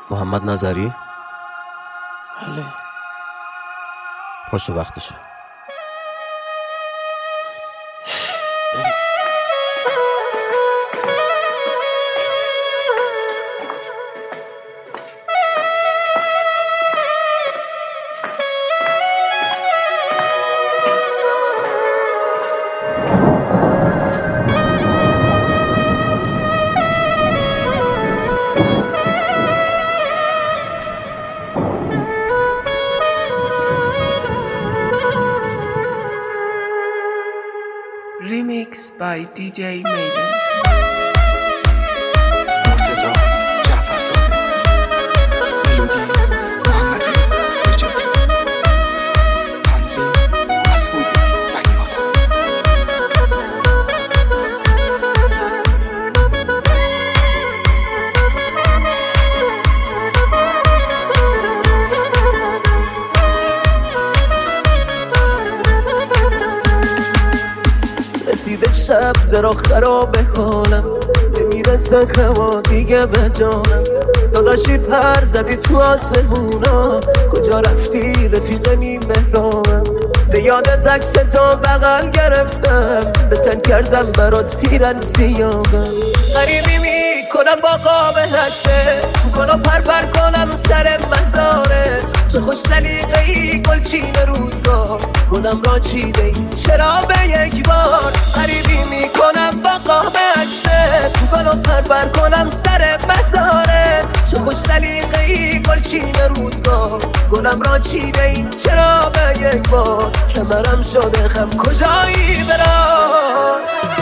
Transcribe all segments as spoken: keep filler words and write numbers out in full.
محمد نظری؟ بله. پاشو وقتشه. Remix by دی جی Maiden. مرتضی جعفرزاده، ملودی محمد نجاتی، تنظیم مسعود بنی‌آدم. رسیده شب زرا خرابه حالم، نمیرسه کما دیگه به جانم. داداشی پر زدی تو آسمونا، کجا رفتی رفیق نیمهرانم؟ به یادت عکس تا بغل گرفتم، به تن کردم برات پیرن سیاهم. غریبی میکنم با قاب عکسه، کنم پر پر کنم سر مزارت. چه خوش سلیقه‌ای گلچین روزگار، کنم را چیده ای چرا به یک بار؟ غریبی میکنم با قاب عکسه، کنم پر پر کنم سر مزارت. چه خوش سلیقه‌ای گلچین روزگار، کنم را چیده ای چرا به یک بار؟ کمرم شده خم کجایی برام؟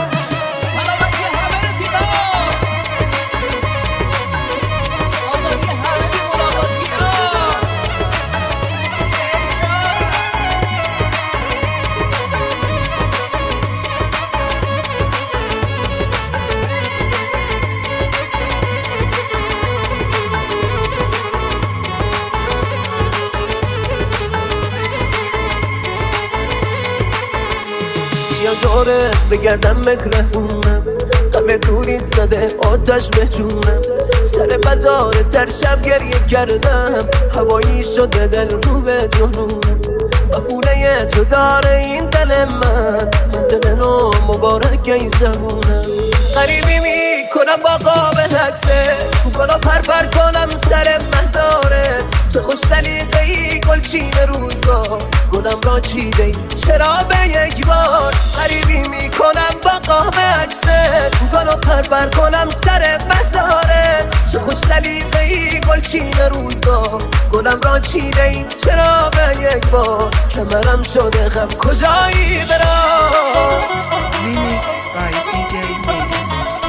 یا دورت بگردم مکرهونم، همه دورید زده آتش به جونم. سر بازار در شب گریه کردم، هوایی شده دل رو به جنونم. بهونه تو داره این دل من، منزل نو مبارک ای جوونم. غریبی میکنم با قاب عکسه، کنم پر پر کنم سر مزارت. چه خوش سلیقه‌ای گلچین روزگار، گلم را چیده ای چرا به یک بار؟ غریبی میکنم با قاب عکسه، کنم پر پر کنم سر مزارت. چه خوش سلیقه‌ای گلچین روزگار، گلم را چیده ای چرا به یک بار؟ کمرم شده خم کجایی برام؟ Remix by دی جی Maiden.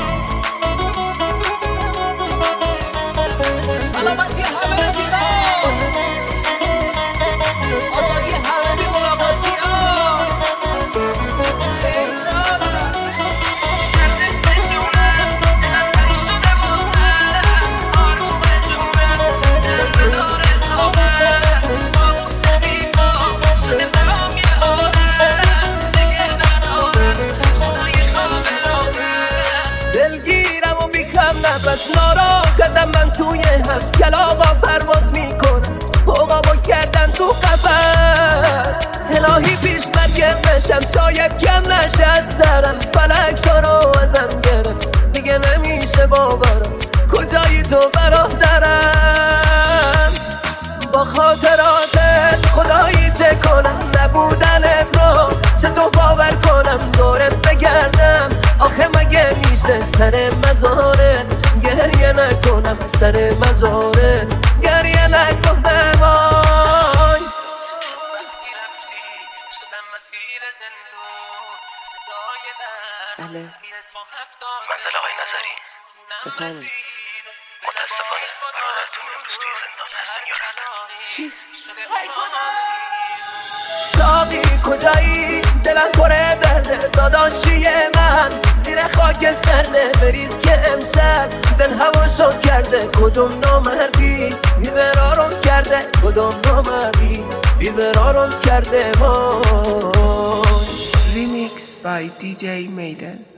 سلامتی همه رفیقا، آزادی همه بی ملاقاتی ها. بیچاره دلگیرم و بیکم نفس ناراحتم، من توی هفت کلاغا پرواز میکنم. عقابو کردن تو قفس، الهی پیش من گرمشم سایب کم نشه از سرم. فلک تو رو ازم گرفت دیگه نمیشه باورم، کجایی تو برادرم؟ با خاطراتت خدایی چه کنم، نبودنت رو چطور باور کنم؟ دورت بگردم آخه مگه میشه سر مزارت گریه نکنم؟ سر مزارت گریه نکنم. آی بله. منزل آقای نظری. بفرمایید. متاسفانه برادرت امروز توی زندان هستن یا رفتن. چی؟ ساقی کجایی؟ دلم پره درده داداشی من، زیر خاک سرده بریز که امشب دل هواشو کرده. کدوم نامردی بیبرارم کرده، کدوم نامردی بیبرارم کرده. وای Remix by دی جی Maiden.